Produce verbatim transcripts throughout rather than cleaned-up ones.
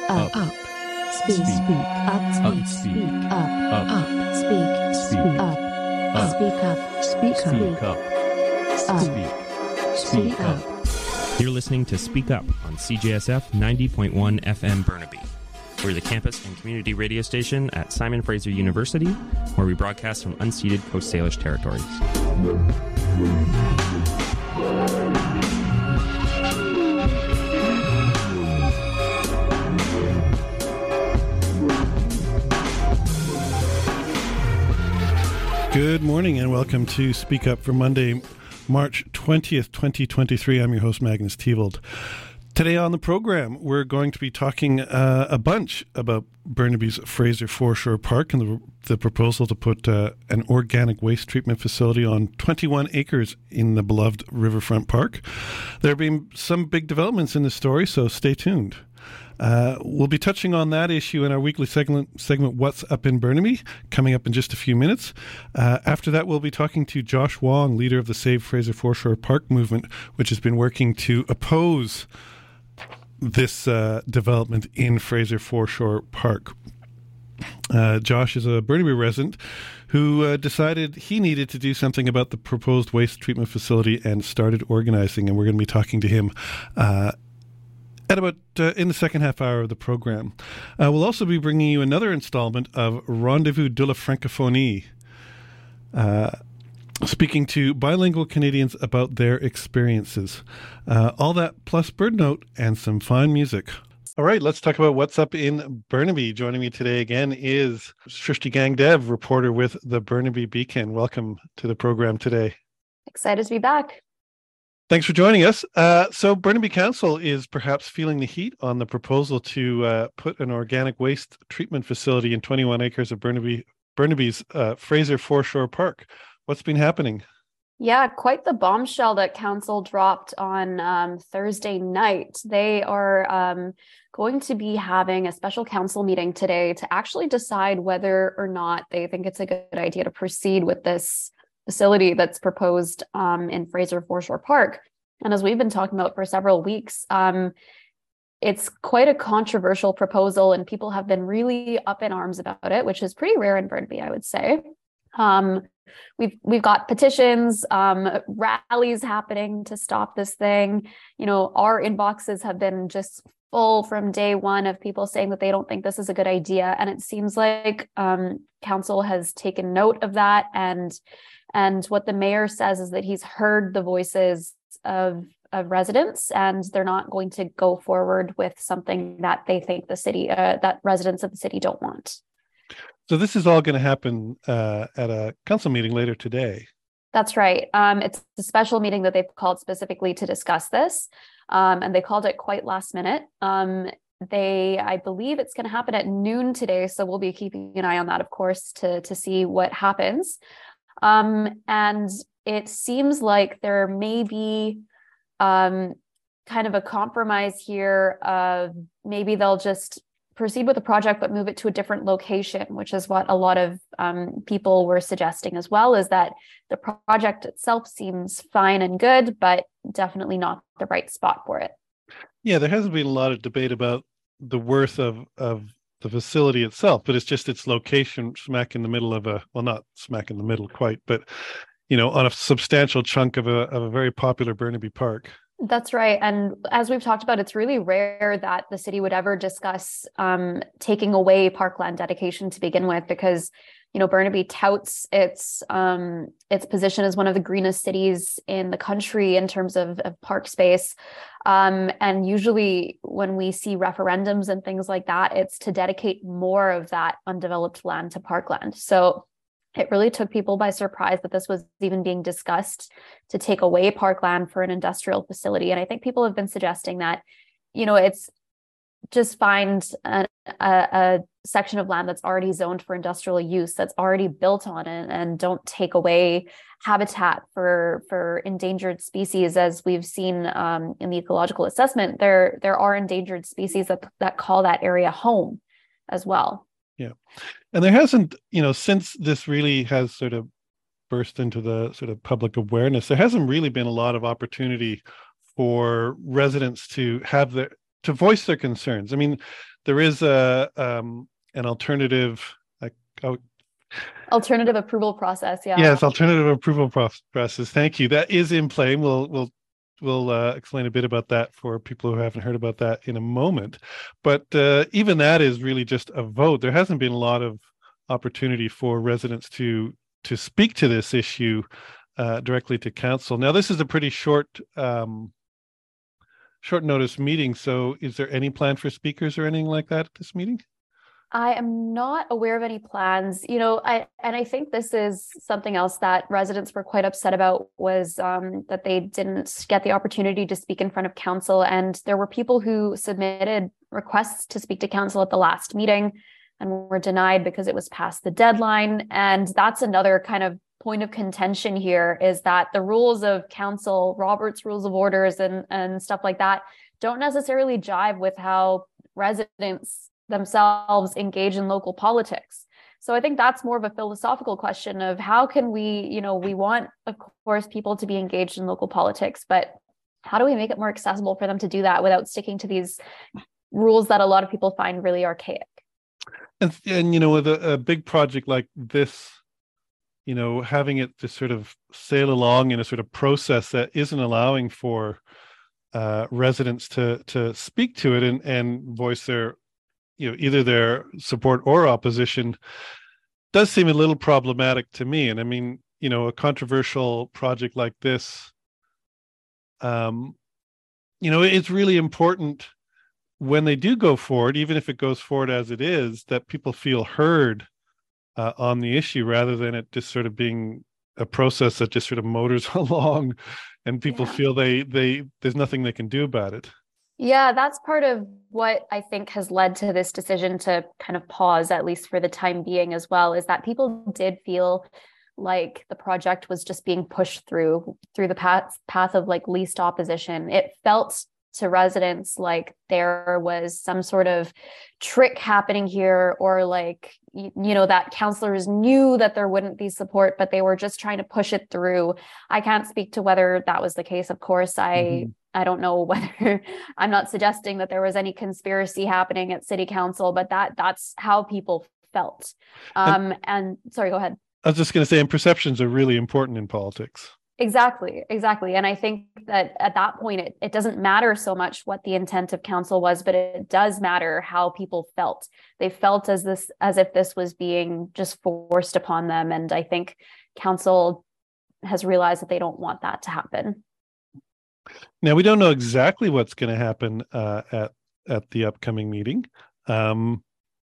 up, up, speak, speak, up, speak, speak, up, up, speak, speak, up, up, speak up, speak up, speak, speak up. You're listening to Speak Up on C J S F ninety point one F M Burnaby. We're the campus and community radio station at Simon Fraser University, where we broadcast from unceded Coast Salish territories. Good morning and welcome to Speak Up for Monday, March twentieth, twenty twenty-three. I'm your host, Magnus Teevold. Today on the program, we're going to be talking uh, a bunch about Burnaby's Fraser Foreshore Park and the, the proposal to put uh, an organic waste treatment facility on twenty-one acres in the beloved Riverfront Park. There have been some big developments in the story, so stay tuned. Uh, we'll be touching on that issue in our weekly segment, segment What's Up in Burnaby, coming up in just a few minutes. Uh, after that, we'll be talking to Josh Wong, leader of the Save Fraser Foreshore Park movement, which has been working to oppose this uh, development in Fraser Foreshore Park. Uh, Josh is a Burnaby resident who uh, decided he needed to do something about the proposed waste treatment facility and started organizing, and we're going to be talking to him uh, at about uh, in the second half hour of the program. Uh, we'll also be bringing you another installment of Rendezvous de la Francophonie, uh, speaking to bilingual Canadians about their experiences. Uh, all that plus Bird Note and some fine music. All right, let's talk about what's up in Burnaby. Joining me today again is Shrishti Gangdev, reporter with the Burnaby Beacon. Welcome to the program today. Excited to be back. Thanks for joining us. Uh, so Burnaby Council is perhaps feeling the heat on the proposal to uh, put an organic waste treatment facility in twenty-one acres of Burnaby, Burnaby's uh, Fraser Foreshore Park. What's been happening? Yeah, quite the bombshell that council dropped on um, Thursday night. They are um, going to be having a special council meeting today to actually decide whether or not they think it's a good idea to proceed with this facility that's proposed um, in Fraser Foreshore Park. And as we've been talking about for several weeks, um, it's quite a controversial proposal and people have been really up in arms about it, which is pretty rare in Burnaby, I would say. Um, we've we've got petitions, um, rallies happening to stop this thing. You know, our inboxes have been just full from day one of people saying that they don't think this is a good idea. And it seems like um, council has taken note of that. And And what the mayor says is that he's heard the voices of, of residents and they're not going to go forward with something that they think the city, uh, that residents of the city don't want. So this is all going to happen uh, at a council meeting later today. That's right. Um, it's a special meeting that they've called specifically to discuss this. Um, and they called it quite last minute. Um, they, I believe it's going to happen at noon today. So we'll be keeping an eye on that, of course, to, to see what happens. Um, and it seems like there may be um, kind of a compromise here of maybe they'll just proceed with the project, but move it to a different location, which is what a lot of um, people were suggesting as well, is that the project itself seems fine and good, but definitely not the right spot for it. Yeah, there hasn't been a lot of debate about the worth of, of the facility itself, but it's just its location smack in the middle of a, well, not smack in the middle quite, but, you know, on a substantial chunk of a, of a very popular Burnaby Park. That's right. And as we've talked about, it's really rare that the city would ever discuss um, taking away parkland dedication to begin with, because, you know, Burnaby touts its um, its position as one of the greenest cities in the country in terms of, of park space. Um, and usually when we see referendums and things like that, it's to dedicate more of that undeveloped land to parkland. So it really took people by surprise that this was even being discussed to take away parkland for an industrial facility. And I think people have been suggesting that, you know, it's just find a, a, a section of land that's already zoned for industrial use, that's already built on it, and don't take away habitat for for endangered species. As we've seen um, in the ecological assessment, there there are endangered species that that call that area home as well. Yeah. And there hasn't, you know, since this really has sort of burst into the sort of public awareness, there hasn't really been a lot of opportunity for residents to have their, to voice their concerns. I mean, there is a um, an alternative. Like, oh, alternative approval process. Yeah. Yes, alternative approval process. Thank you. That is in play. We'll we'll we'll uh, explain a bit about that for people who haven't heard about that in a moment. But uh, even that is really just a vote. There hasn't been a lot of opportunity for residents to to speak to this issue uh, directly to council. Now, this is a pretty short um, short notice meeting. So, is there any plan for speakers or anything like that at this meeting? I am not aware of any plans, you know, I and I think this is something else that residents were quite upset about was um, that they didn't get the opportunity to speak in front of council. And there were people who submitted requests to speak to council at the last meeting and were denied because it was past the deadline. And that's another kind of point of contention here, is that the rules of council, Robert's Rules of Orders and, and stuff like that don't necessarily jive with how residents themselves engage in local politics. So I think that's more of a philosophical question of how can we, you know, we want, of course, people to be engaged in local politics, but how do we make it more accessible for them to do that without sticking to these rules that a lot of people find really archaic? And, and you know, with a, a big project like this, you know, having it just sort of sail along in a sort of process that isn't allowing for uh, residents to to speak to it and, and voice their you know, either their support or opposition, does seem a little problematic to me. And I mean, you know, a controversial project like this, um, you know, it's really important when they do go forward, even if it goes forward as it is, that people feel heard uh, on the issue rather than it just sort of being a process that just sort of motors along and people yeah. feel they they there's nothing they can do about it. Yeah, that's part of what I think has led to this decision to kind of pause, at least for the time being as well, is that people did feel like the project was just being pushed through, through the path, path of like least opposition. It felt to residents like there was some sort of trick happening here, or like, you, you know, that councillors knew that there wouldn't be support, but they were just trying to push it through. I can't speak to whether that was the case. Of course, I mm-hmm. I don't know whether I'm not suggesting that there was any conspiracy happening at city council, but that that's how people felt. Um, and, and sorry, go ahead. I was just going to say, and perceptions are really important in politics. Exactly, exactly. And I think that at that point, it, it doesn't matter so much what the intent of council was, but it does matter how people felt. They felt as this, as if this was being just forced upon them. And I think council has realized that they don't want that to happen. Now, we don't know exactly what's going to happen uh, at, at the upcoming meeting. Um,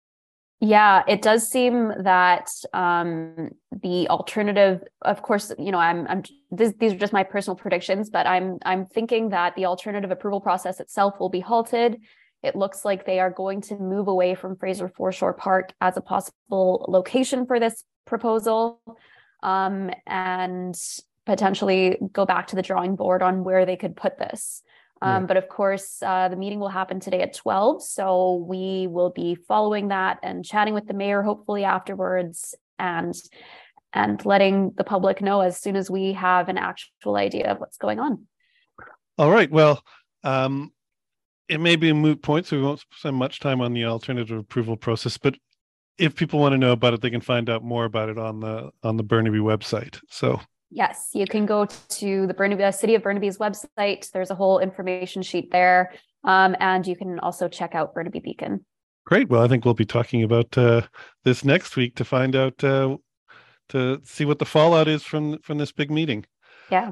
Yeah, it does seem that um, the alternative, of course, you know, I'm, I'm this, these are just my personal predictions, but I'm, I'm thinking that the alternative approval process itself will be halted. It looks like they are going to move away from Fraser Foreshore Park as a possible location for this proposal, um, and potentially go back to the drawing board on where they could put this. Um, yeah. But of course, uh, the meeting will happen today at twelve. So we will be following that and chatting with the mayor, hopefully afterwards, and and letting the public know as soon as we have an actual idea of what's going on. All right. Well, um, it may be a moot point, so we won't spend much time on the alternative approval process. But if people want to know about it, they can find out more about it on the on the Burnaby website. So. Yes, you can go to the Burnaby, the City of Burnaby's website. There's a whole information sheet there. Um, and you can also check out Burnaby Beacon. Great. Well, I think we'll be talking about uh, this next week to find out, uh, to see what the fallout is from, from this big meeting. Yeah.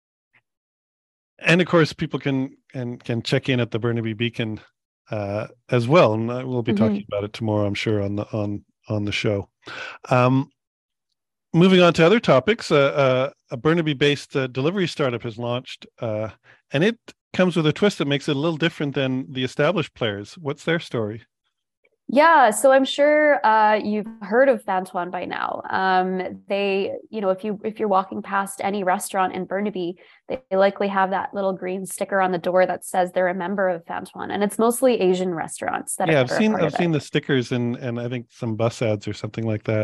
And of course, people can and can check in at the Burnaby Beacon uh, as well. And we'll be talking mm-hmm. about it tomorrow, I'm sure, on the on on the show. Um, Moving on to other topics, uh, uh, a Burnaby-based uh, delivery startup has launched, uh, and it comes with a twist that makes it a little different than the established players. What's their story? Yeah, so I'm sure uh, you've heard of Fantoine by now. Um, they, you know, if you if you're walking past any restaurant in Burnaby, they likely have that little green sticker on the door that says they're a member of Fantoine, and it's mostly Asian restaurants that. Yeah, are I've seen I've seen the stickers and and I think some bus ads or something like that.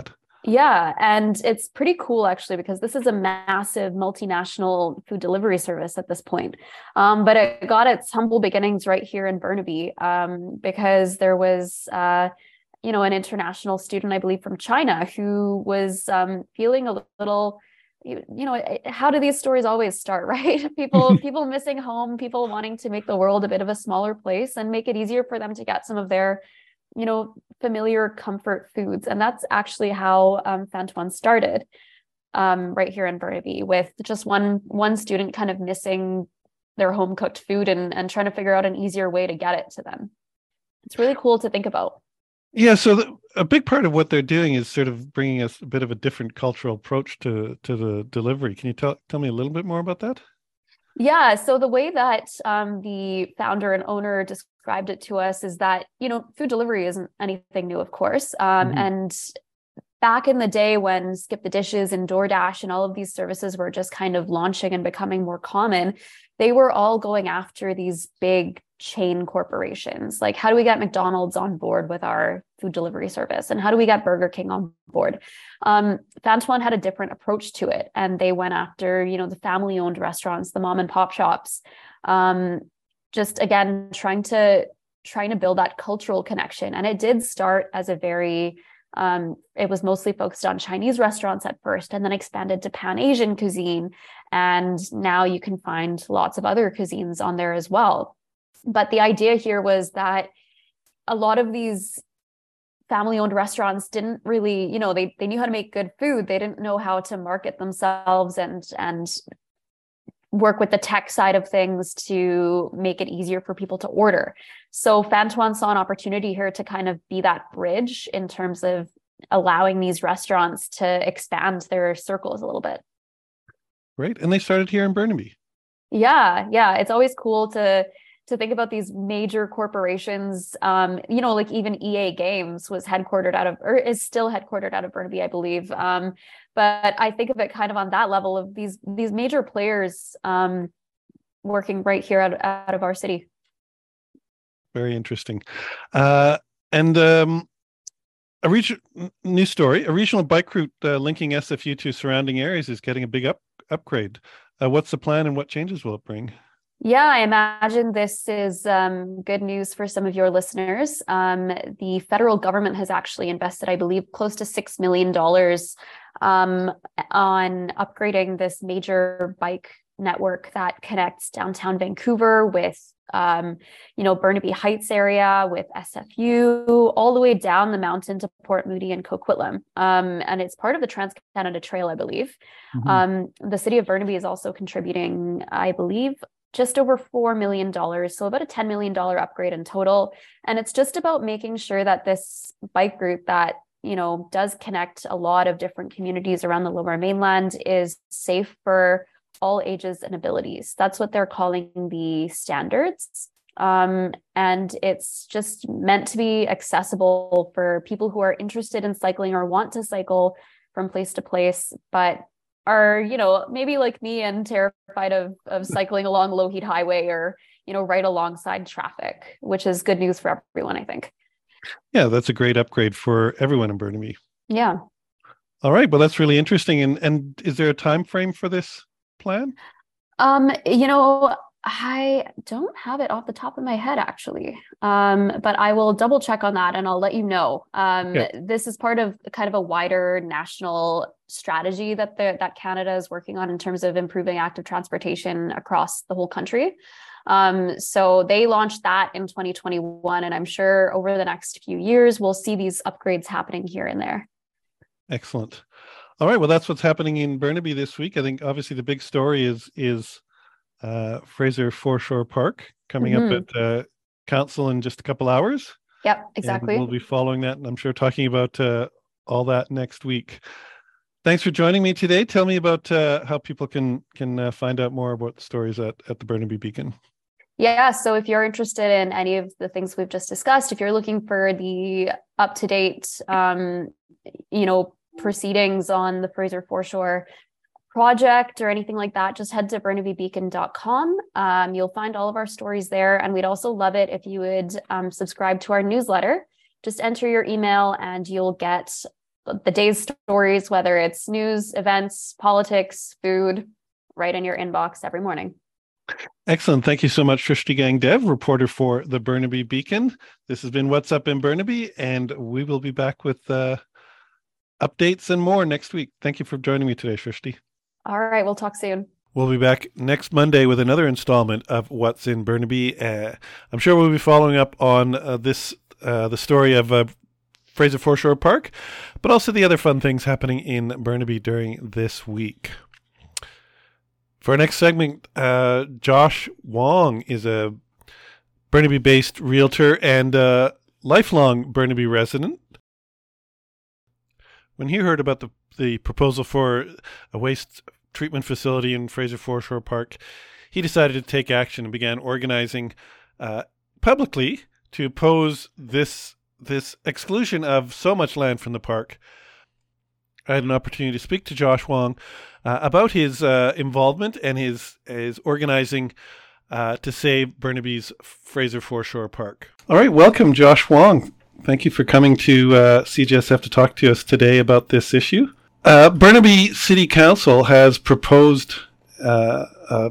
Yeah, and it's pretty cool actually, because this is a massive multinational food delivery service at this point. Um, but it got its humble beginnings right here in Burnaby, um, because there was, uh, you know, an international student, I believe, from China who was um, feeling a little, you, you know, how do these stories always start, right? People, people missing home, people wanting to make the world a bit of a smaller place and make it easier for them to get some of their, you know, familiar comfort foods. And that's actually how um, Fantuan started um, right here in Burnaby, with just one one student kind of missing their home cooked food and, and trying to figure out an easier way to get it to them. It's really cool to think about. Yeah, so the, a big part of what they're doing is sort of bringing us a bit of a different cultural approach to to the delivery. Can you tell tell me a little bit more about that? Yeah, so the way that um, the founder and owner described it to us is that, you know, food delivery isn't anything new, of course. Um, mm-hmm. And back in the day when Skip the Dishes and DoorDash and all of these services were just kind of launching and becoming more common, they were all going after these big chain corporations. Like, how do we get McDonald's on board with our food delivery service? And how do we get Burger King on board? Um, Fantuan had a different approach to it. And they went after, you know, the family owned restaurants, the mom and pop shops, um, just again, trying to, trying to build that cultural connection. And it did start as a very, um, it was mostly focused on Chinese restaurants at first, and then expanded to Pan-Asian cuisine. And now you can find lots of other cuisines on there as well. But the idea here was that a lot of these family-owned restaurants didn't really, you know, they they knew how to make good food. They didn't know how to market themselves and and work with the tech side of things to make it easier for people to order. So Fantuan saw an opportunity here to kind of be that bridge in terms of allowing these restaurants to expand their circles a little bit. Right. And they started here in Burnaby. Yeah, yeah. It's always cool to to think about these major corporations, um, you know, like even E A Games was headquartered out of, or is still headquartered out of Burnaby, I believe. Um, but I think of it kind of on that level of these these major players um, working right here out, out of our city. Very interesting. Uh, and um, a region, new story, a regional bike route uh, linking S F U to surrounding areas is getting a big up, upgrade. Uh, what's the plan and what changes will it bring? Yeah, I imagine this is um, good news for some of your listeners. Um, the federal government has actually invested, I believe, close to six million dollars um, on upgrading this major bike network that connects downtown Vancouver with, um, you know, Burnaby Heights area, with S F U, all the way down the mountain to Port Moody and Coquitlam. Um, and it's part of the Trans-Canada Trail, I believe. Mm-hmm. Um, the city of Burnaby is also contributing, I believe, just over four million dollars. So about a ten million dollars upgrade in total. And it's just about making sure that this bike route that, you know, does connect a lot of different communities around the Lower Mainland is safe for all ages and abilities. That's what they're calling the standards. Um, and it's just meant to be accessible for people who are interested in cycling or want to cycle from place to place, but are, you know, maybe like me and terrified of of cycling along low heat highway or, you know, right alongside traffic, which is good news for everyone, I think. Yeah, that's a great upgrade for everyone in Burnaby. Yeah. All right. Well, that's really interesting. And and is there a time frame for this plan? Um, you know, I don't have it off the top of my head, actually, um, but I will double check on that and I'll let you know. Um, yeah. This is part of kind of a wider national strategy that the, that Canada is working on in terms of improving active transportation across the whole country. Um, so they launched that in twenty twenty-one, and I'm sure over the next few years, we'll see these upgrades happening here and there. Excellent. All right. Well, that's what's happening in Burnaby this week. I think obviously the big story is is uh, Fraser Foreshore Park coming mm-hmm. up at uh, council in just a couple hours. Yep, exactly. And we'll be following that, and I'm sure talking about uh, all that next week. Thanks for joining me today. Tell me about uh, how people can can uh, find out more about the stories at, at the Burnaby Beacon. Yeah, so if you're interested in any of the things we've just discussed, if you're looking for the up-to-date, um, you know, proceedings on the Fraser Foreshore project or anything like that, just head to burnaby beacon dot com. Um, you'll find all of our stories there. And we'd also love it if you would um, subscribe to our newsletter. Just enter your email and you'll get the day's stories, whether it's news, events, politics, food, right in your inbox every morning. Excellent. Thank you so much, Shrishti Gangdev, reporter for the Burnaby Beacon. This has been What's Up in Burnaby, and we will be back with uh, updates and more next week. Thank you for joining me today, Shrishti. All right. We'll talk soon. We'll be back next Monday with another installment of What's in Burnaby. Uh, I'm sure we'll be following up on uh, this, uh, the story of uh, Fraser Foreshore Park, but also the other fun things happening in Burnaby during this week. For our next segment, uh, Josh Wong is a Burnaby-based realtor and a lifelong Burnaby resident. When he heard about the, the proposal for a waste treatment facility in Fraser Foreshore Park, he decided to take action and began organizing uh, publicly to oppose this, this exclusion of so much land from the park. I had an opportunity to speak to Josh Wong uh, about his uh, involvement and his his organizing uh, to save Burnaby's Fraser Foreshore Park. All right, welcome, Josh Wong. Thank you for coming to uh, C J S F to talk to us today about this issue. Uh, Burnaby City Council has proposed uh, a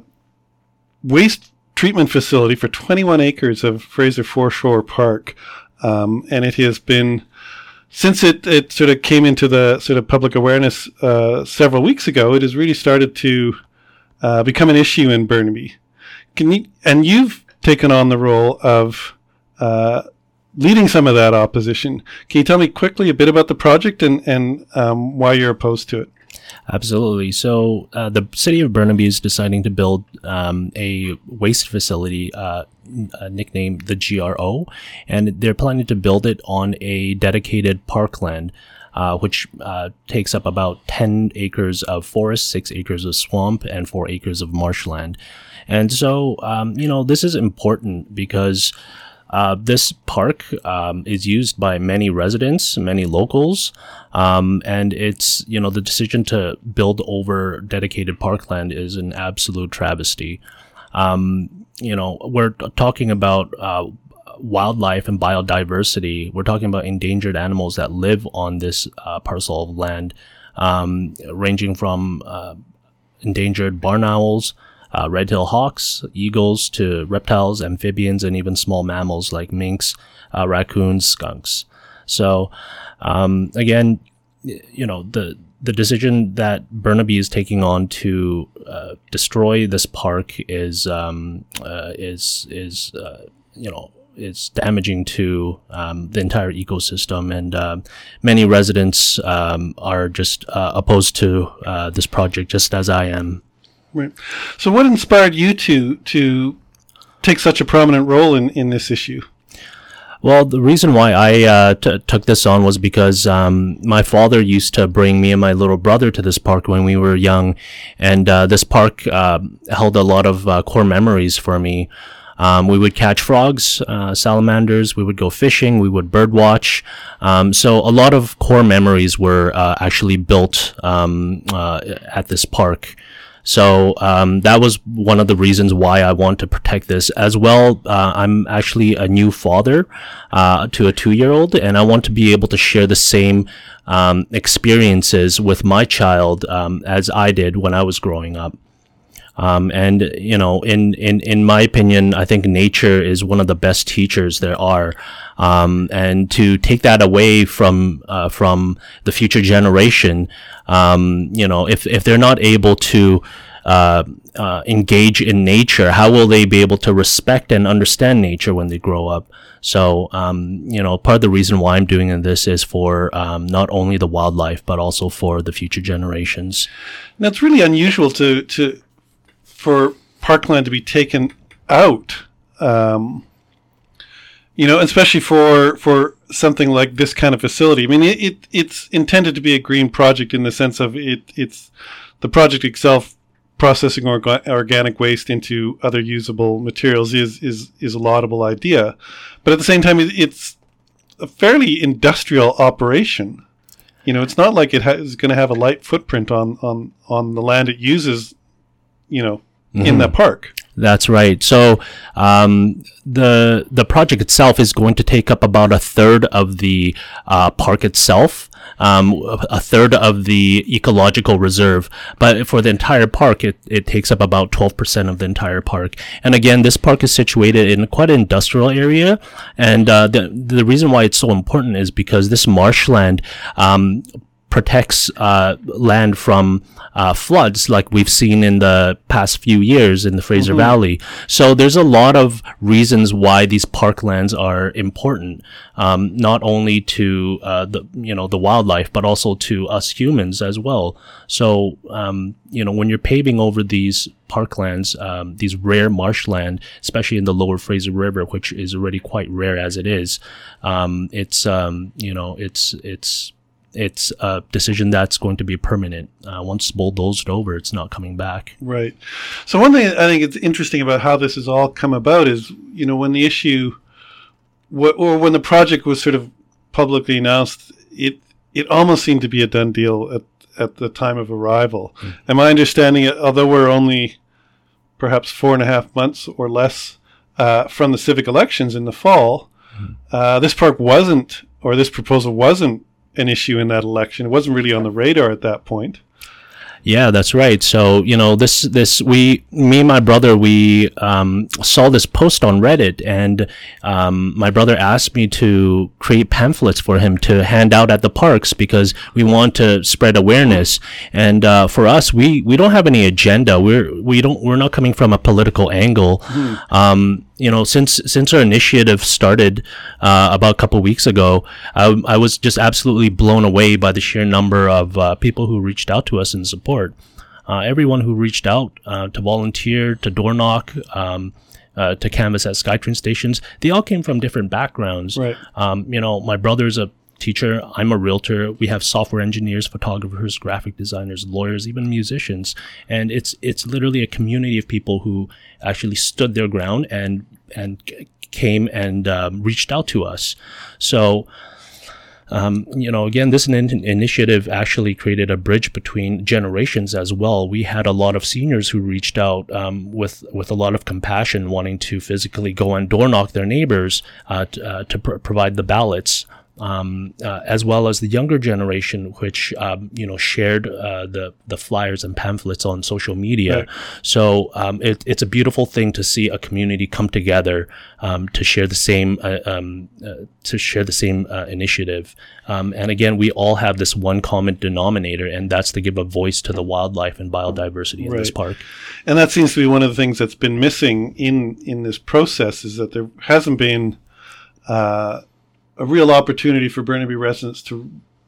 waste treatment facility for twenty-one acres of Fraser Foreshore Park, um, and it has been Since it, it sort of came into the sort of public awareness uh, several weeks ago, it has really started to uh, become an issue in Burnaby. Can you, and you've taken on the role of uh, leading some of that opposition. Can you tell me quickly a bit about the project and, and um, why you're opposed to it? Absolutely. So uh, the city of Burnaby is deciding to build um, a waste facility uh, uh, nicknamed the G R O, and they're planning to build it on a dedicated parkland, uh, which uh, takes up about ten acres of forest, six acres of swamp, and four acres of marshland. And so, um, you know, this is important because Uh, this park um, is used by many residents, many locals, um, and it's, you know, the decision to build over dedicated parkland is an absolute travesty. Um, you know, we're talking about uh, wildlife and biodiversity. We're talking about endangered animals that live on this uh, parcel of land, um, ranging from uh, endangered barn owls, Uh, red-tailed hawks, eagles, to reptiles, amphibians, and even small mammals like minks, uh, raccoons, skunks. So, um, again, you know, the the decision that Burnaby is taking on to uh, destroy this park is um, uh, is is uh, you know is damaging to um, the entire ecosystem, and uh, many residents um, are just uh, opposed to uh, this project, just as I am. Right. So what inspired you to to take such a prominent role in, in this issue? Well, the reason why I uh, t- took this on was because um, my father used to bring me and my little brother to this park when we were young, and uh, this park uh, held a lot of uh, core memories for me. Um, we would catch frogs, uh, salamanders, we would go fishing, we would bird watch. Um, so a lot of core memories were uh, actually built um, uh, at this park. So um, that was one of the reasons why I want to protect this. As well, uh, I'm actually a new father uh, to a two-year-old, and I want to be able to share the same um, experiences with my child um, as I did when I was growing up. Um, and, you know, in, in, in my opinion, I think nature is one of the best teachers there are. Um, and to take that away from, uh, from the future generation, um, you know, if, if they're not able to, uh, uh, engage in nature, how will they be able to respect and understand nature when they grow up? So, um, you know, part of the reason why I'm doing this is for, um, not only the wildlife, but also for the future generations. Now, it's really unusual to, to, for parkland to be taken out, um, you know, especially for for something like this kind of facility. I mean, it, it it's intended to be a green project in the sense of it. It's the project itself processing orga- organic waste into other usable materials is is is a laudable idea, but at the same time, it, it's a fairly industrial operation. You know, it's not like it ha- is going to have a light footprint on on on the land it uses. You know, mm-hmm. in the park. That's right. So um, the the project itself is going to take up about a third of the uh, park itself, um, a third of the ecological reserve. But for the entire park, it, it takes up about twelve percent of the entire park. And again, this park is situated in quite an industrial area. And uh, the the reason why it's so important is because this marshland um, protects uh, land from uh, floods like we've seen in the past few years in the Fraser mm-hmm. Valley. So there's a lot of reasons why these parklands are important, um, not only to uh, the you know the wildlife, but also to us humans as well. So um, you know when you're paving over these parklands, um, these rare marshland, especially in the lower Fraser River, which is already quite rare as it is, um, it's um, you know it's it's it's a decision that's going to be permanent. Uh, once bulldozed over, it's not coming back. Right. So one thing I think it's interesting about how this has all come about is, you know, when the issue, wh- or when the project was sort of publicly announced, it it almost seemed to be a done deal at, at the time of arrival. Mm. And my understanding, although we're only perhaps four and a half months or less uh, from the civic elections in the fall, mm. uh, this park wasn't, or this proposal wasn't, an issue in that election. It wasn't really on the radar at that point. Yeah, that's right. So, you know, this, this, we, me and my brother, we, um, saw this post on Reddit, and, um, my brother asked me to create pamphlets for him to hand out at the parks because we want to spread awareness. And, uh, for us, we, we don't have any agenda. We're, we don't, we're not coming from a political angle. Mm-hmm. Um, you know, since, since our initiative started, uh, about a couple of weeks ago, I, I was just absolutely blown away by the sheer number of, uh, people who reached out to us in support. Uh, everyone who reached out, uh, to volunteer, to door knock, um, uh, to canvass at SkyTrain stations, they all came from different backgrounds. Right. Um, you know, my brother's a teacher. I'm a realtor. We have software engineers, photographers, graphic designers, lawyers, even musicians. And it's, it's literally a community of people who actually stood their ground and, and came and, um, reached out to us. So, Um, you know, again, this in- initiative actually created a bridge between generations as well. We had a lot of seniors who reached out um, with with a lot of compassion, wanting to physically go and door knock their neighbors uh, t- uh, to pr- provide the ballots. Um, uh, as well as the younger generation, which um, you know shared uh, the the flyers and pamphlets on social media. Right. So um, it, it's a beautiful thing to see a community come together um, to share the same uh, um, uh, to share the same uh, initiative. Um, and again, we all have this one common denominator, and that's to give a voice to the wildlife and biodiversity in right. this park. And that seems to be one of the things that's been missing in in this process, is that there hasn't been Uh, a real opportunity for Burnaby residents to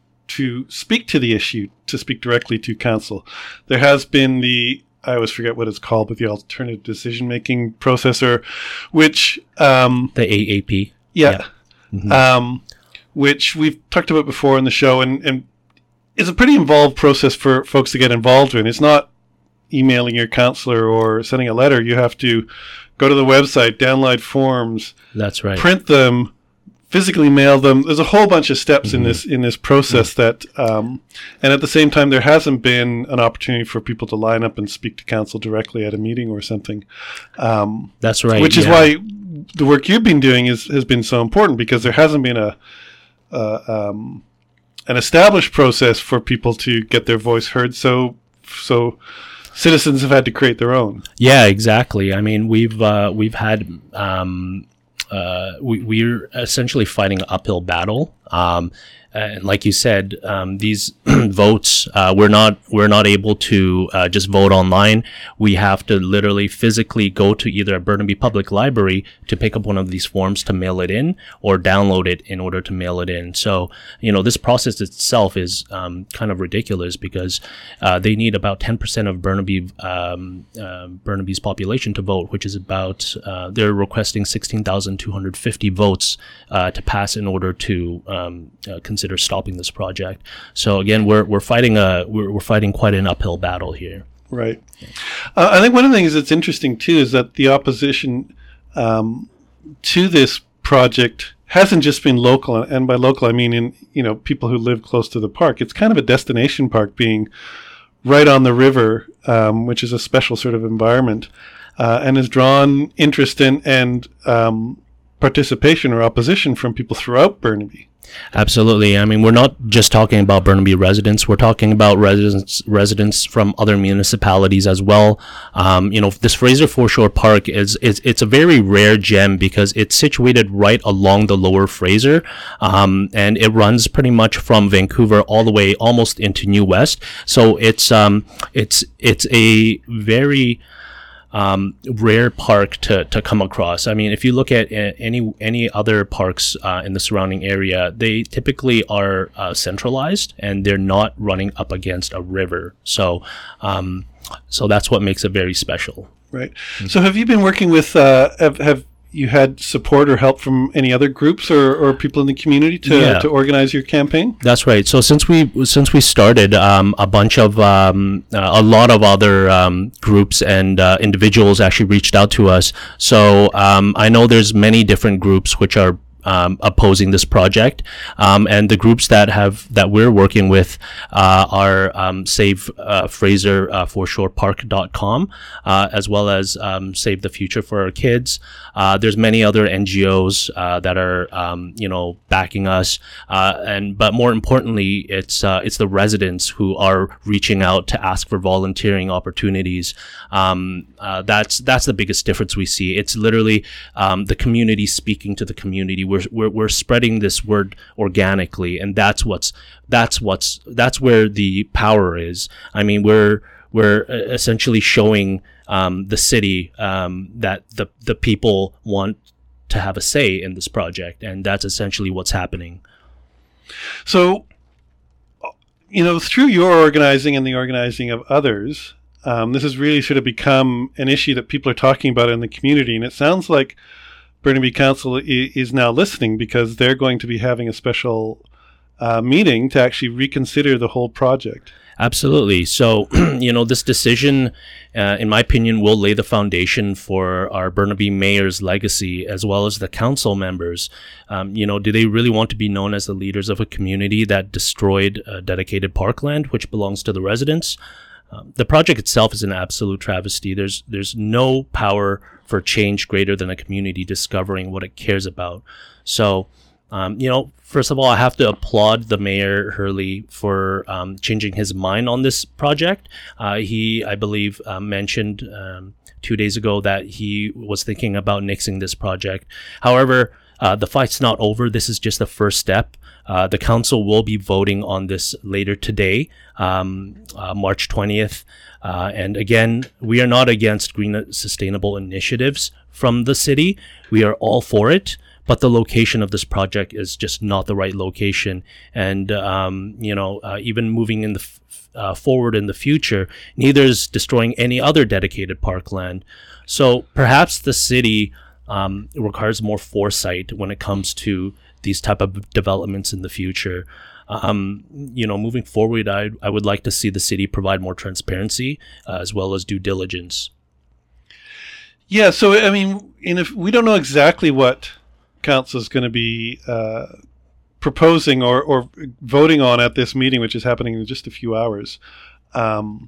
to speak to the issue, to speak directly to council. There has been the, I always forget what it's called, but the alternative decision-making process, or which... Um, the A A P. Yeah. yeah. Mm-hmm. Um, which we've talked about before in the show, and, and it's a pretty involved process for folks to get involved in. It's not emailing your councillor or sending a letter. You have to go to the website, download forms. That's right. Print them, physically mail them. There's a whole bunch of steps mm-hmm. in this in this process mm-hmm. that, um, and at the same time, there hasn't been an opportunity for people to line up and speak to council directly at a meeting or something. Um, That's right. Which is yeah. why the work you've been doing is has been so important, because there hasn't been a uh, um, an established process for people to get their voice heard. So so. Citizens have had to create their own. Yeah, exactly. I mean, we've uh, we've had um, uh, we, we're essentially fighting an uphill battle. Um, and like you said, um, these votes, uh, we're not we're not able to uh, just vote online. We have to literally physically go to either a Burnaby Public Library to pick up one of these forms to mail it in, or download it in order to mail it in. So, you know, this process itself is um, kind of ridiculous, because uh, they need about ten percent of Burnaby um, uh, Burnaby's population to vote, which is about uh, they're requesting sixteen thousand two hundred fifty votes uh, to pass in order to um, uh, consider stopping this project. So again, we're we're fighting a we're, we're fighting quite an uphill battle here. Right. Uh, I think one of the things that's interesting too is that the opposition um, to this project hasn't just been local, and by local I mean in you know people who live close to the park. It's kind of a destination park, being right on the river, um, which is a special sort of environment. uh, and has drawn interest in and um, participation or opposition from people throughout Burnaby. Absolutely. I mean, we're not just talking about Burnaby residents. We're talking about residents residents from other municipalities as well. Um, you know, this Fraser Foreshore Park is, is it's a very rare gem because it's situated right along the Lower Fraser, um, and it runs pretty much from Vancouver all the way almost into New West. So it's um it's it's a very Um, rare park to, to come across. I mean, if you look at uh, any any other parks uh, in the surrounding area, they typically are uh, centralized and they're not running up against a river. So, um, so that's what makes it very special. Right. Mm-hmm. So, have you been working with? Uh, have, have you had support or help from any other groups or, or people in the community to, yeah. to organize your campaign? That's right. So since we since we started, um, a bunch of um, uh, a lot of other um, groups and uh, individuals actually reached out to us. So um, I know there's many different groups which are Um, opposing this project, um, and the groups that have that we're working with uh, are um, Save uh, Fraser uh, Foreshore Park dot com, uh, as well as um, Save the Future for Our Kids. Uh, there's many other N G Os uh, that are um, you know backing us, uh, and but more importantly, it's uh, it's the residents who are reaching out to ask for volunteering opportunities. Um, uh, that's that's the biggest difference we see. It's literally um, the community speaking to the community. We're, we're we're spreading this word organically, and that's what's that's what's that's where the power is. I mean, we're we're essentially showing um, the city um, that the the people want to have a say in this project, and that's essentially what's happening. So, you know, through your organizing and the organizing of others, um, this has really sort of become an issue that people are talking about in the community, and it sounds like Burnaby Council I- is now listening because they're going to be having a special uh, meeting to actually reconsider the whole project. Absolutely. So, you know, this decision, uh, in my opinion, will lay the foundation for our Burnaby mayor's legacy as well as the council members. Um, you know, do they really want to be known as the leaders of a community that destroyed uh, dedicated parkland, which belongs to the residents? Um, the project itself is an absolute travesty. There's there's no power for change greater than a community discovering what it cares about. So, um, you know, first of all, I have to applaud the Mayor Hurley for um, changing his mind on this project. Uh, he, I believe, uh, mentioned um, two days ago that he was thinking about nixing this project. However, uh, the fight's not over. This is just the first step. Uh, the council will be voting on this later today, um, uh, March twentieth. Uh, and again, we are not against green sustainable initiatives from the city. We are all for it, but the location of this project is just not the right location. And, um, you know, uh, even moving in the f- uh, forward in the future, neither is destroying any other dedicated parkland. So perhaps the city um, requires more foresight when it comes to these type of developments in the future. Um, you know, moving forward, I I would like to see the city provide more transparency uh, as well as due diligence. Yeah, so I mean, and if we don't know exactly what council is going to be uh, proposing or, or voting on at this meeting, which is happening in just a few hours. Um,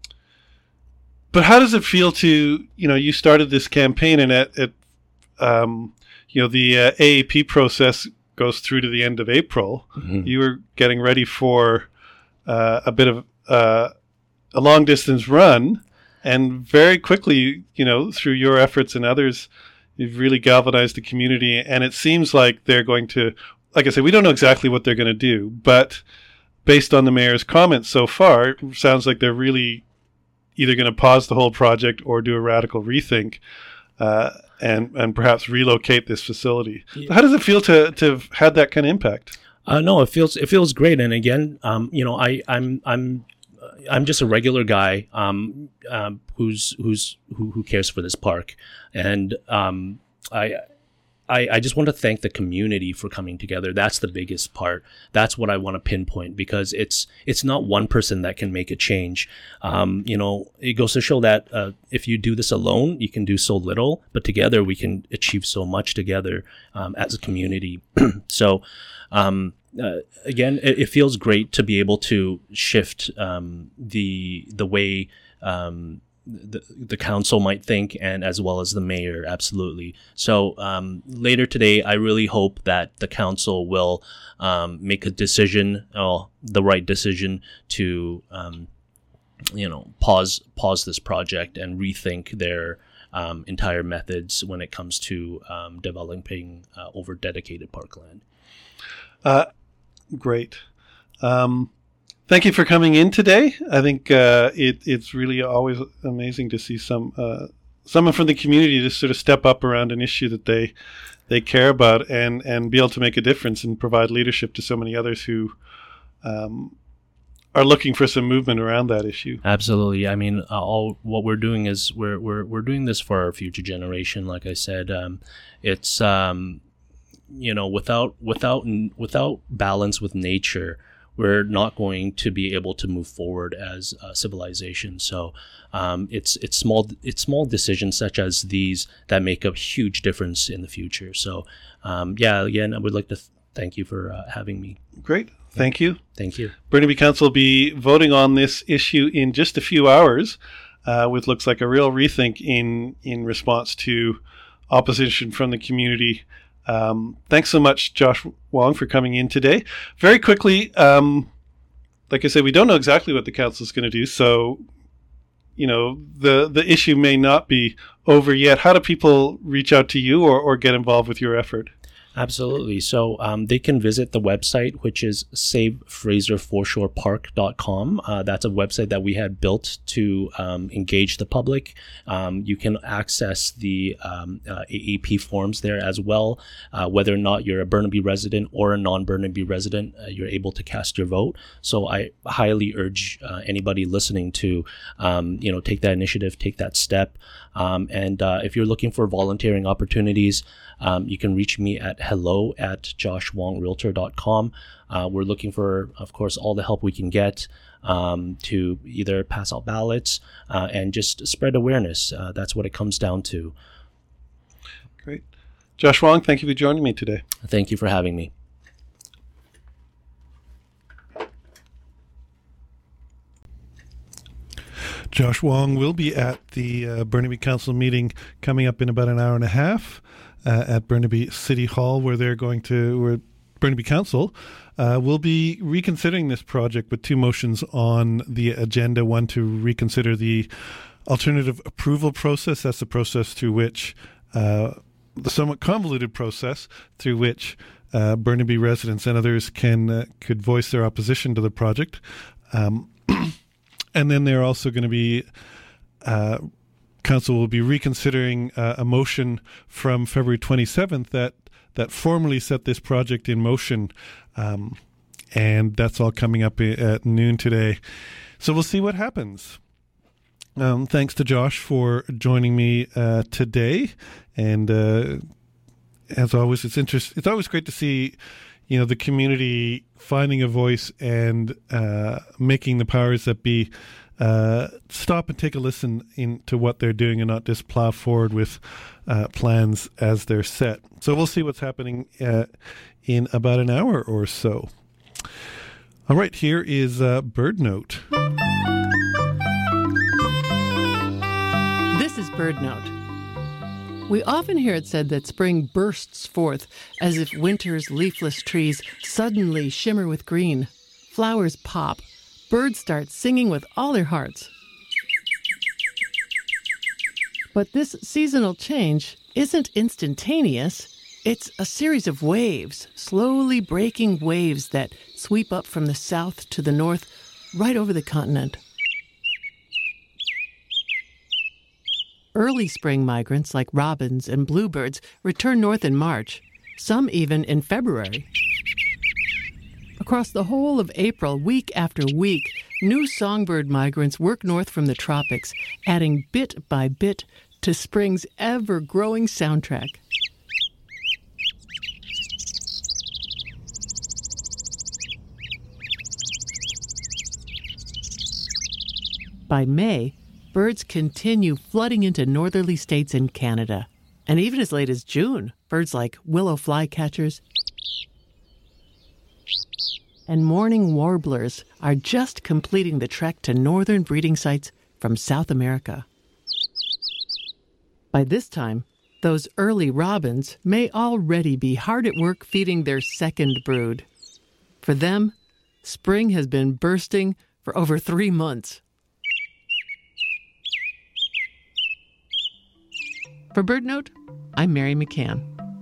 but how does it feel to, you know, you started this campaign and at, at um, you know, the uh, A A P process goes through to the end of April. Mm-hmm. You were getting ready for uh, a bit of uh, a long distance run, and very quickly, you know, through your efforts and others, you've really galvanized the community. And it seems like they're going to, like I said, we don't know exactly what they're going to do, but based on the mayor's comments so far, it sounds like they're really either going to pause the whole project or do a radical rethink. Uh, and and perhaps relocate this facility. Yeah. How does it feel to to have had that kind of impact? Uh, no, it feels it feels great. And again, um, you know, I I'm I'm I'm just a regular guy um, um, who's who's who, who cares for this park, and um, I. I, I just want to thank the community for coming together. That's the biggest part. That's what I want to pinpoint, because it's it's not one person that can make a change. Um, you know, it goes to show that uh, if you do this alone, you can do so little, but together we can achieve so much together um, as a community. So, um, uh, again, it, it feels great to be able to shift um, the the way um, the, the council might think, and as well as the mayor, absolutely. So um, later today, I really hope that the council will um, make a decision, uh, the right decision to, um, you know, pause pause this project and rethink their um, entire methods when it comes to um, developing uh, over dedicated parkland. Uh, great. Um, Thank you for coming in today. I think uh, it, it's really always amazing to see some uh, someone from the community just sort of step up around an issue that they they care about and, and be able to make a difference and provide leadership to so many others who um, are looking for some movement around that issue. Absolutely. I mean, uh, all what we're doing is we're we're we're doing this for our future generation. Like I said, um, it's um, you know without without without balance with nature, we're not going to be able to move forward as a civilization. So um, it's it's small it's small decisions such as these that make a huge difference in the future. So um, yeah, again, I would like to th- thank you for uh, having me. Great, thank you. Thank you. Burnaby Council will be voting on this issue in just a few hours, uh, which looks like a real rethink in in response to opposition from the community. Um, thanks so much, Josh Wong, for coming in today. Very quickly, um, like I said, we don't know exactly what the council is going to do, so you know the the issue may not be over yet. How do people reach out to you or, or get involved with your effort? Absolutely. So um, they can visit the website, which is save fraser foreshore park dot com. Uh, that's a website that we had built to um, engage the public. Um, you can access the um, uh, A A P forms there as well. Uh, whether or not you're a Burnaby resident or a non-Burnaby resident, uh, you're able to cast your vote. So I highly urge uh, anybody listening to, um, you know, take that initiative, take that step. Um, and uh, if you're looking for volunteering opportunities, um, you can reach me at hello at josh wong realtor dot com. Uh, we're looking for, of course, all the help we can get um, to either pass out ballots uh, and just spread awareness. Uh, that's what it comes down to. Great. Josh Wong, thank you for joining me today. Thank you for having me. Josh Wong will be at the uh, Burnaby Council meeting coming up in about an hour and a half uh, at Burnaby City Hall, where they're going to, where Burnaby Council uh, will be reconsidering this project with two motions on the agenda. One to reconsider the alternative approval process. That's the process through which, uh, the somewhat convoluted process through which uh, Burnaby residents and others can uh, could voice their opposition to the project. Um, And then they're also going to be, uh, council will be reconsidering uh, a motion from February twenty-seventh that, that formally set this project in motion. Um, and that's all coming up at noon today. So we'll see what happens. Um, thanks to Josh for joining me uh, today. And uh, as always, it's interest. It's always great to see, you know, the community finding a voice and uh, making the powers that be uh, stop and take a listen into what they're doing and not just plow forward with uh, plans as they're set. So we'll see what's happening uh, in about an hour or so. All right, here is uh, Bird Note. This is Bird Note. We often hear it said that spring bursts forth as if winter's leafless trees suddenly shimmer with green. Flowers pop. Birds start singing with all their hearts. But this seasonal change isn't instantaneous. It's a series of waves, slowly breaking waves that sweep up from the south to the north, right over the continent. Early spring migrants like robins and bluebirds return north in March, some even in February. Across the whole of April, week after week, new songbird migrants work north from the tropics, adding bit by bit to spring's ever-growing soundtrack. By May, birds continue flooding into northerly states in Canada. And even as late as June, birds like willow flycatchers and mourning warblers are just completing the trek to northern breeding sites from South America. By this time, those early robins may already be hard at work feeding their second brood. For them, spring has been bursting for over three months. For BirdNote, I'm Mary McCann.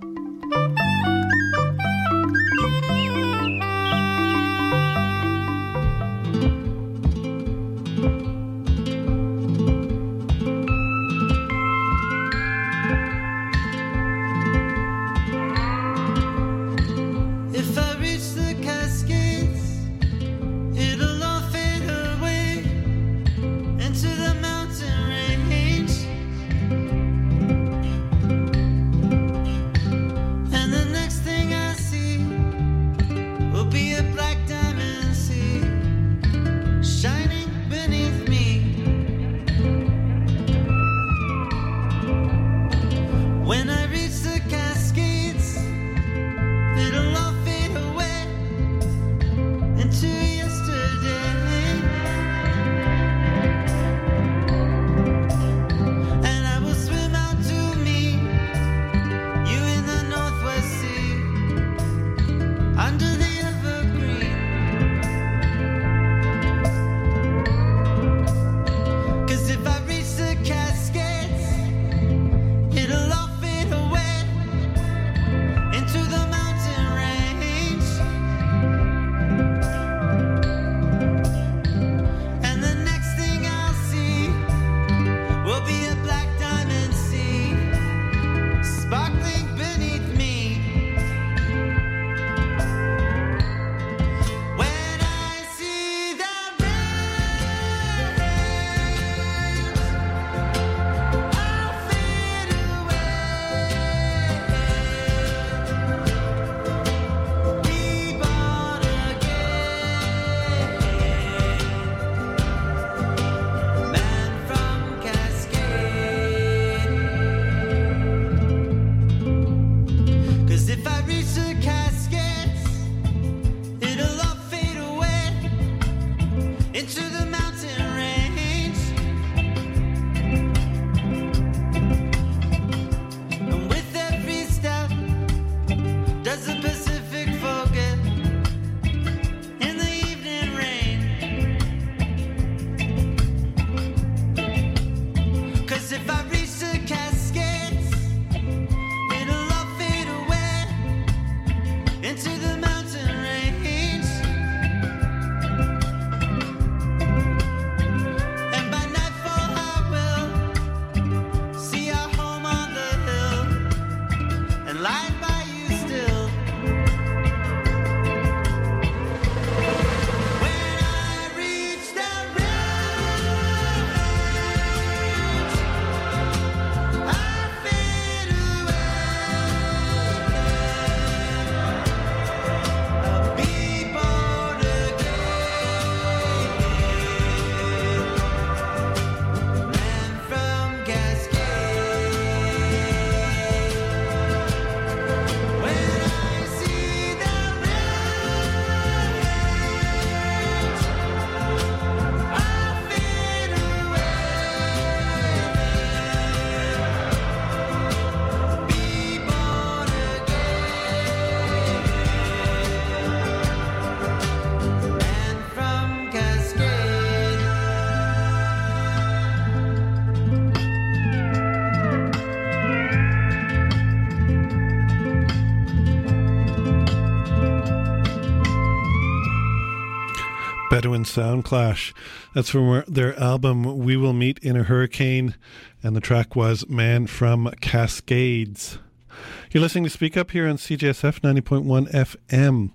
Bedouin Sound Clash. That's from their album We Will Meet in a Hurricane, and the track was Man from Cascades. You're listening to Speak Up here on C J S F ninety point one F M.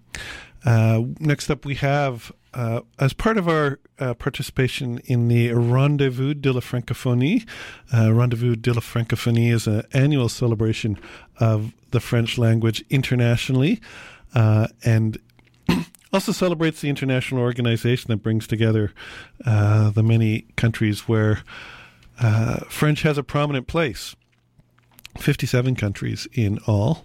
Uh, next up we have, uh, as part of our uh, participation in the Rendezvous de la Francophonie, uh, Rendezvous de la Francophonie is an annual celebration of the French language internationally, uh, and also celebrates the international organization that brings together uh, the many countries where uh, French has a prominent place. fifty-seven countries in all.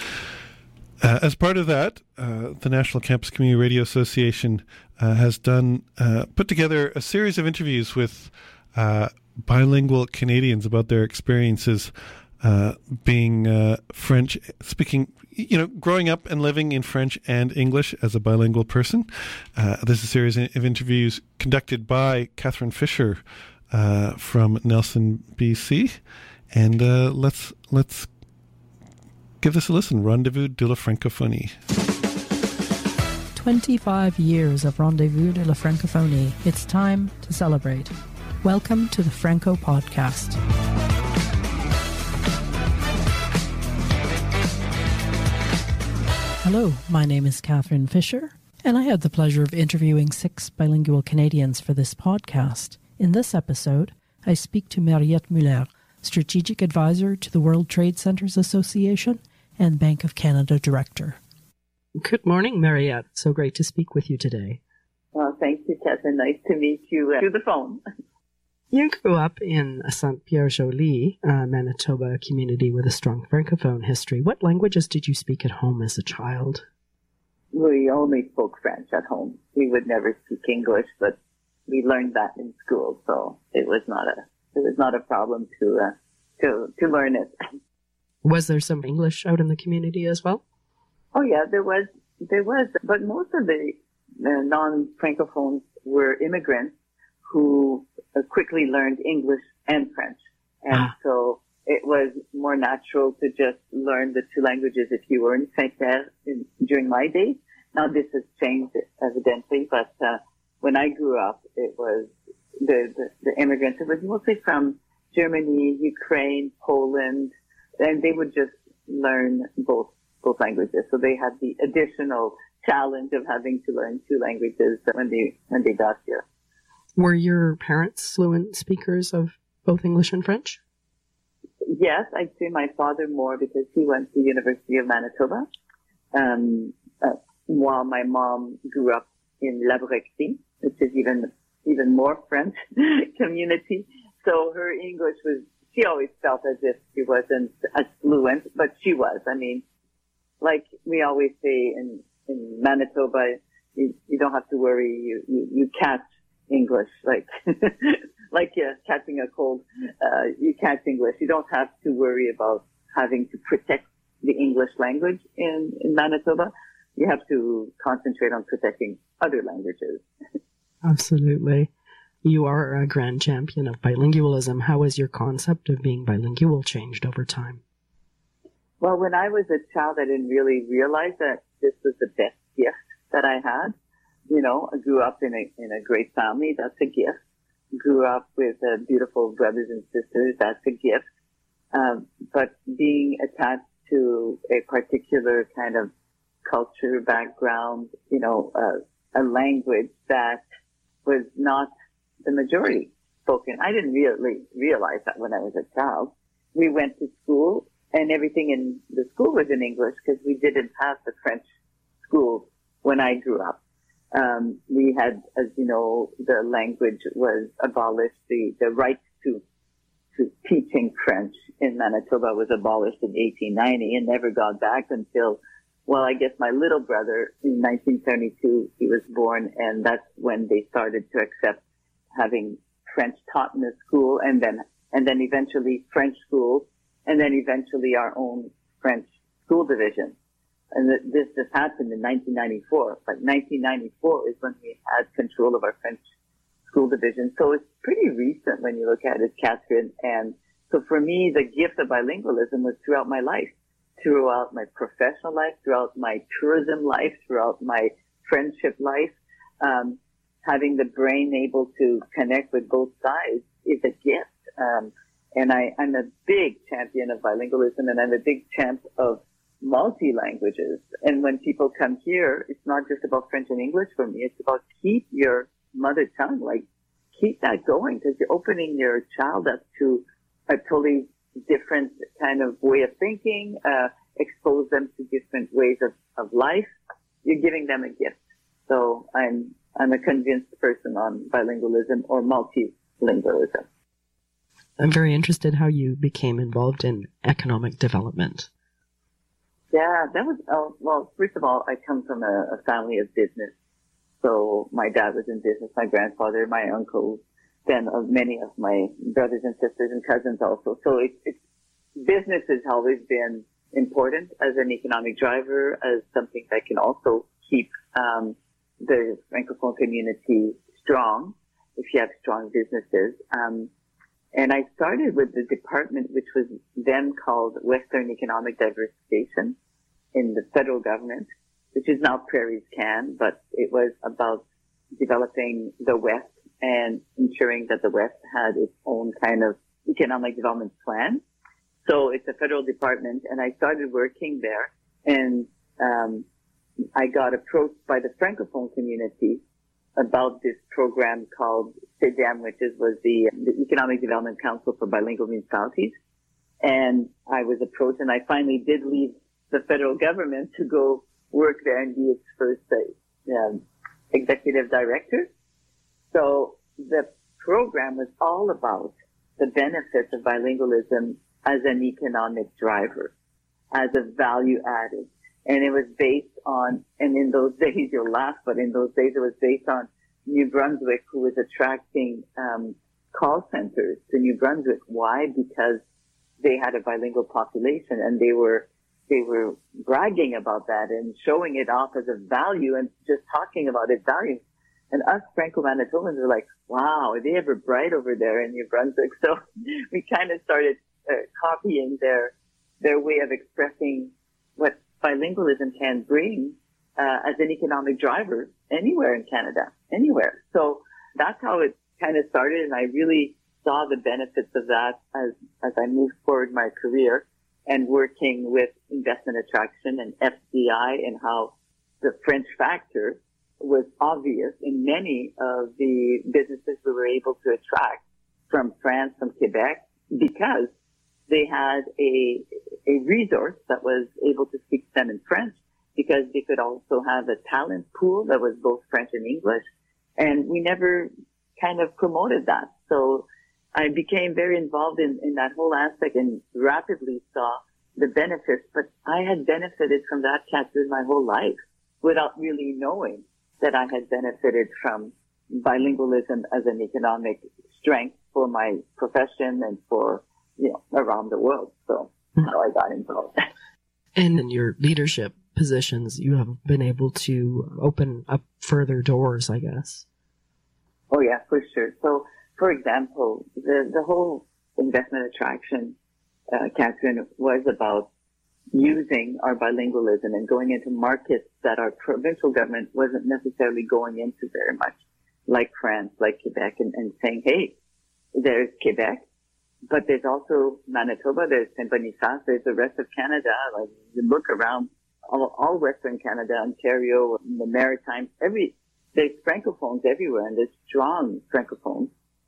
Uh, as part of that, uh, the National Campus Community Radio Association uh, has done uh, put together a series of interviews with uh, bilingual Canadians about their experiences uh, being uh, French, speaking, you know, growing up and living in French and English as a bilingual person. Uh, this is a series of interviews conducted by Catherine Fisher uh, from Nelson, B C. And uh, let's let's give this a listen. Rendezvous de la Francophonie. twenty-five years of Rendezvous de la Francophonie. It's time to celebrate. Welcome to the Franco Podcast. Hello, my name is Catherine Fisher, and I have the pleasure of interviewing six bilingual Canadians for this podcast. In this episode, I speak to Mariette Muller, Strategic Advisor to the World Trade Centers Association and Bank of Canada Director. Good morning, Mariette. So great to speak with you today. Well, thank you, Catherine. Nice to meet you uh, through the phone. You grew up in Saint-Pierre-Joli, a Manitoba community with a strong Francophone history. What languages did you speak at home as a child? We only spoke French at home. We would never speak English, but we learned that in school, so it was not a it was not a problem to uh, to to learn it. Was there some English out in the community as well? Oh yeah, there was there was, but most of the uh, non-Francophones were immigrants who uh, quickly learned English and French. And ah. so it was more natural to just learn the two languages if you were in Saint-Pierre in, during my days. Now this has changed evidently, but uh, when I grew up, it was the, the, the immigrants. It was mostly from Germany, Ukraine, Poland, and they would just learn both both languages. So they had the additional challenge of having to learn two languages when they when they got here. Were your parents fluent speakers of both English and French? Yes, I'd say my father more because he went to the University of Manitoba, um, uh, while my mom grew up in La Brectie, which is even even more French community. So her English was, she always felt as if she wasn't as fluent, but she was. I mean, like we always say in, in Manitoba, you, you don't have to worry, you, you, you catch English, like, like uh, catching a cold, uh, you catch English. You don't have to worry about having to protect the English language in, in Manitoba. You have to concentrate on protecting other languages. Absolutely. You are a grand champion of bilingualism. How has your concept of being bilingual changed over time? Well, when I was a child, I didn't really realize that this was the best gift that I had. You know, I grew up in a in a great family. That's a gift. Grew up with uh, beautiful brothers and sisters. That's a gift. Um, but being attached to a particular kind of culture, background, you know, uh, a language that was not the majority spoken. I didn't really realize that when I was a child. We went to school and everything in the school was in English because we didn't have the French schools when I grew up. Um, we had, as you know, the language was abolished. The, the right to, to teaching French in Manitoba was abolished in eighteen ninety and never got back until, well, I guess my little brother in nineteen seventy-two, he was born, and that's when they started to accept having French taught in the school, and then, and then eventually French schools, and then eventually our own French school division. And this just happened in nineteen ninety-four. But nineteen ninety-four is when we had control of our French school division. So it's pretty recent when you look at it, Catherine. And so for me, the gift of bilingualism was throughout my life, throughout my professional life, throughout my tourism life, throughout my friendship life. Um, having the brain able to connect with both sides is a gift. Um, and I, I'm a big champion of bilingualism, and I'm a big champ of multi-languages. And when people come here, it's not just about French and English for me. It's about keep your mother tongue, like keep that going, because you're opening your child up to a totally different kind of way of thinking, uh, expose them to different ways of, of life. You're giving them a gift. So I'm, I'm a convinced person on bilingualism or multilingualism. I'm very interested how you became involved in economic development. Yeah, that was, uh, well, first of all, I come from a, a family of business. So my dad was in business, my grandfather, my uncles, than of many of my brothers and sisters and cousins also. So it, it, business has always been important as an economic driver, as something that can also keep um, the Francophone community strong if you have strong businesses. Um, and I started with the department, which was then called Western Economic Diversification in the federal government, which is now Prairies Can, but it was about developing the West and ensuring that the West had its own kind of economic development plan. So it's a federal department, and I started working there, and um, I got approached by the Francophone community about this program called C E D E M, which is, was the, the Economic Development Council for Bilingual Municipalities. And I was approached, and I finally did leave the federal government to go work there and be its first uh, um, executive director. So the program was all about the benefits of bilingualism as an economic driver, as a value added. And it was based on, and in those days you'll laugh, but in those days it was based on New Brunswick, who was attracting um, call centers to New Brunswick. Why? Because they had a bilingual population, and they were they were bragging about that and showing it off as a value and just talking about its value. And us Franco-Manitobans were like, wow, are they ever bright over there in New Brunswick? So we kind of started uh, copying their their way of expressing what bilingualism can bring uh, as an economic driver anywhere in Canada, anywhere. So that's how it kind of started, and I really saw the benefits of that as as I moved forward my career and working with investment attraction and F D I, and how the French factor was obvious in many of the businesses we were able to attract from France, from Quebec, because they had a a resource that was able to speak to them in French, because they could also have a talent pool that was both French and English. And we never kind of promoted that. So I became very involved in, in that whole aspect and rapidly saw the benefits. But I had benefited from that chapter my whole life without really knowing that I had benefited from bilingualism as an economic strength for my profession and for, you know, around the world. So that's how I got involved. And in your leadership positions, you have been able to open up further doors, I guess. Oh, yeah, for sure. So, for example, the, the whole investment attraction, uh, Catherine, was about using our bilingualism and going into markets that our provincial government wasn't necessarily going into very much, like France, like Quebec, and, and saying, hey, there's Quebec, but there's also Manitoba, there's Saint Boniface, there's the rest of Canada. Like, you look around all, all Western Canada, Ontario, the Maritimes, every, there's Francophones everywhere, and there's strong Francophones.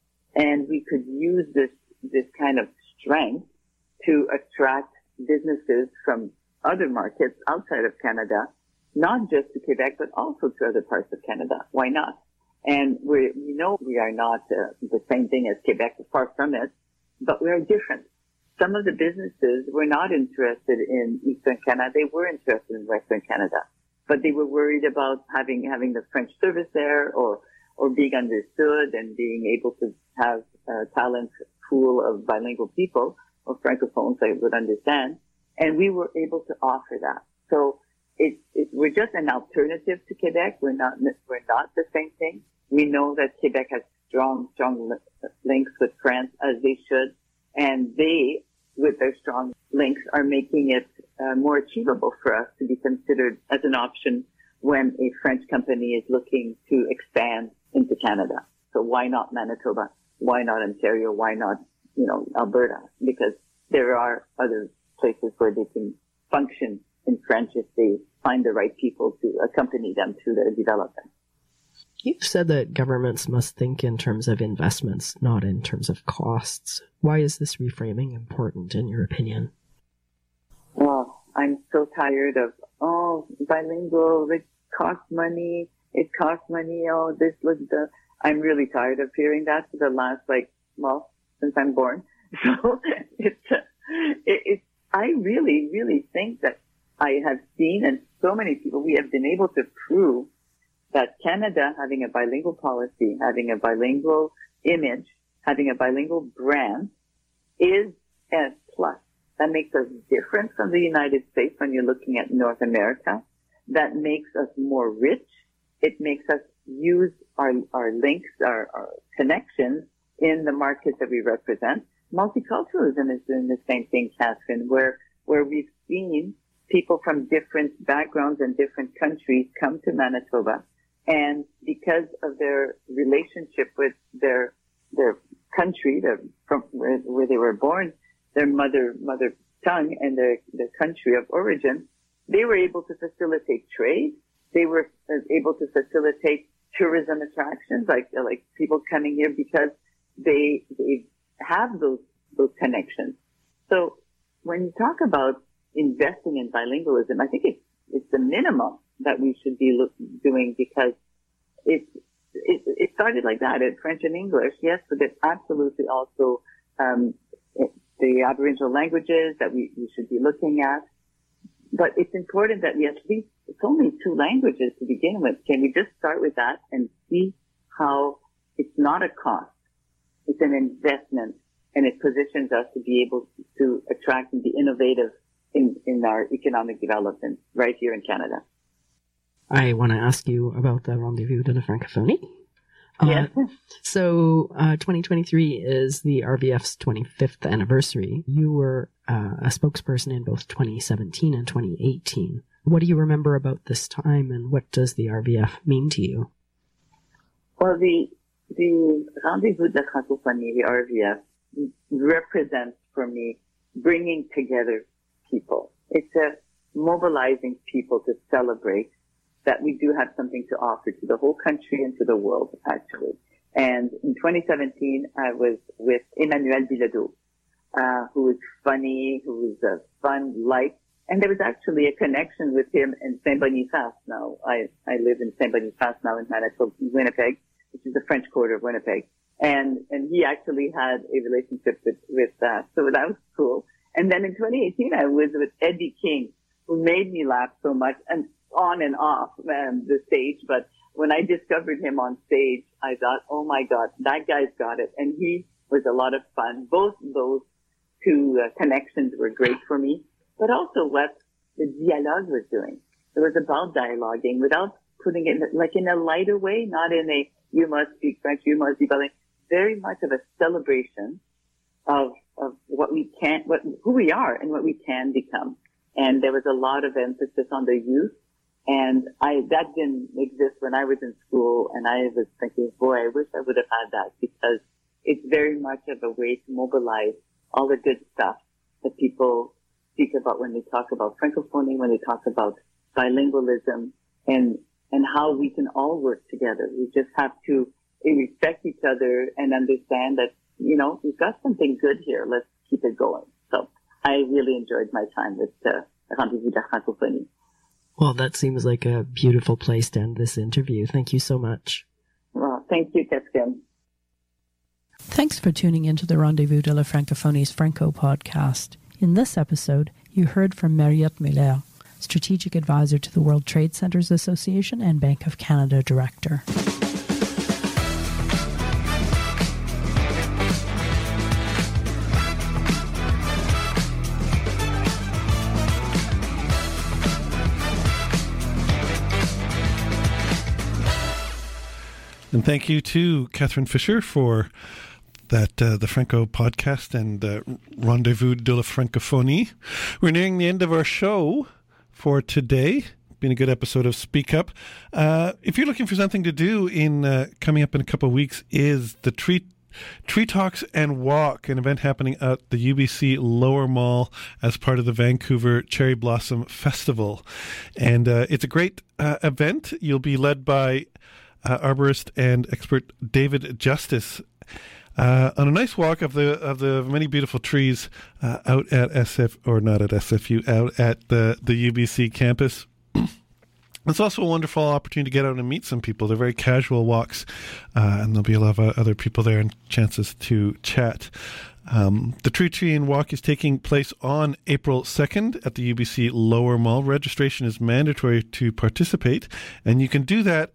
And we could use this, this kind of strength to attract businesses from other markets outside of Canada, not just to Quebec, but also to other parts of Canada. Why not? And we we know we are not uh, the same thing as Quebec, far from it, but we are different. Some of the businesses were not interested in Eastern Canada. They were interested in Western Canada, but they were worried about having, having the French service there, or, or being understood and being able to have a talent pool of bilingual people or Francophones that would understand. And we were able to offer that. So it, it, we're just an alternative to Quebec. We're not, we're not the same thing. We know that Quebec has strong, strong links with France, as they should. And they, with their strong links, are making it uh, more achievable for us to be considered as an option when a French company is looking to expand into Canada. So why not Manitoba? Why not Ontario? Why not, you know, Alberta? Because there are other places where they can function in French if they find the right people to accompany them through their development. You've said that governments must think in terms of investments, not in terms of costs. Why is this reframing important, in your opinion? Well, I'm so tired of, oh, bilingual, it costs money, it costs money, oh, this was the... I'm really tired of hearing that for the last, like, well, since I'm born. So it's, uh, it, it's, I really, really think that I have seen, and so many people, we have been able to prove that Canada, having a bilingual policy, having a bilingual image, having a bilingual brand, is a plus. That makes us different from the United States when you're looking at North America. That makes us more rich. It makes us use our, our links, our, our connections in the markets that we represent. Multiculturalism is doing the same thing, Catherine, where, where we've seen people from different backgrounds and different countries come to Manitoba. And because of their relationship with their, their country, their, from where, where they were born, their mother, mother tongue and their, their country of origin, they were able to facilitate trade. They were able to facilitate tourism attractions, like, like people coming here because they, they have those, those connections. So when you talk about investing in bilingualism, I think it's, it's the minimum that we should be look, doing because it, it, it started like that, at French and English, yes, but it's absolutely also, um, it, the Aboriginal languages that we, we should be looking at. But it's important that we at least, it's only two languages to begin with. Can we just start with that and see how it's not a cost? It's an investment, and it positions us to be able to attract and be innovative in, in our economic development right here in Canada. I want to ask you about the Rendezvous de la Francophonie. Yes. Uh, so, uh, twenty twenty-three is the R V F's twenty-fifth anniversary. You were uh, a spokesperson in both twenty seventeen and twenty eighteen. What do you remember about this time, and what does the R V F mean to you? Well, the the Rendezvous de la Francophonie, the R V F, represents for me bringing together people. It's a mobilizing people to celebrate that we do have something to offer to the whole country and to the world, actually. And in twenty seventeen, I was with Emmanuel Bilodeau, uh, who is funny, who is a fun, light, and there was actually a connection with him in Saint-Boniface now. I, I live in Saint-Boniface now in Manitoba, Winnipeg, which is the French Quarter of Winnipeg. And, and he actually had a relationship with, with that. So that was cool. And then in twenty eighteen, I was with Eddie King, who made me laugh so much, and on and off um, the stage. But when I discovered him on stage, I thought, oh my God, that guy's got it. And he was a lot of fun. Both those two uh, connections were great for me, but also what the dialogue was doing. It was about dialoguing without putting it in, like in a lighter way, not in a, you must speak French, you must be bilingual, very much of a celebration of, of what we can, what, who we are and what we can become. And there was a lot of emphasis on the youth. And I, that didn't exist when I was in school, and I was thinking, boy, I wish I would have had that, because it's very much of a way to mobilize all the good stuff that people speak about when they talk about Francophonie, when they talk about bilingualism, and, and how we can all work together. We just have to respect each other and understand that, you know, we've got something good here. Let's keep it going. So I really enjoyed my time with uh, Rendezvous de la Francophonie. Well, that seems like a beautiful place to end this interview. Thank you so much. Well, thank you, Catherine. Thanks for tuning into the Rendezvous de la Francophonie's Franco podcast. In this episode, you heard from Mariette Muller, Strategic Advisor to the World Trade Centers Association and Bank of Canada Director. And thank you to Catherine Fisher for that, uh, the Franco podcast and uh, Rendezvous de la Francophonie. We're nearing the end of our show for today. Been a good episode of Speak Up. Uh, if you're looking for something to do in uh, coming up in a couple of weeks, is the Tree Tree Talks and Walk, an event happening at the U B C Lower Mall as part of the Vancouver Cherry Blossom Festival. And uh, it's a great uh, event. You'll be led by Uh, arborist and expert David Justice uh, on a nice walk of the of the many beautiful trees uh, out at S F or not at S F U, out at the the U B C campus. It's also a wonderful opportunity to get out and meet some people. They're very casual walks, uh, and there'll be a lot of uh, other people there and chances to chat. Um, the Tree Tree and Walk is taking place on April second at the U B C Lower Mall. Registration is mandatory to participate, and you can do that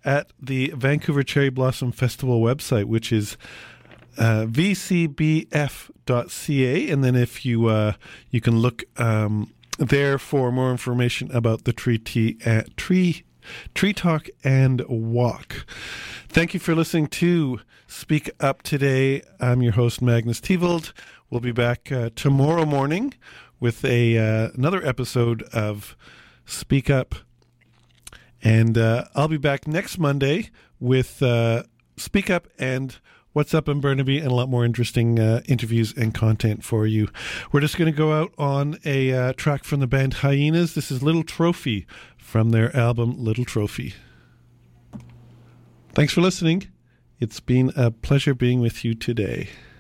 at the Vancouver Cherry Blossom Festival website, which is uh, v c b f dot c a. And then if you uh, you can look um, there for more information about the tree tea, uh, tree tree talk and walk. Thank you for listening to Speak Up today. I'm your host, Magnus Teevold. We'll be back uh, tomorrow morning with a uh, another episode of Speak Up. And uh, I'll be back next Monday with uh, Speak Up and What's Up in Burnaby and a lot more interesting uh, interviews and content for you. We're just going to go out on a uh, track from the band Hyenas. This is Little Trophy from their album Little Trophy. Thanks for listening. It's been a pleasure being with you today.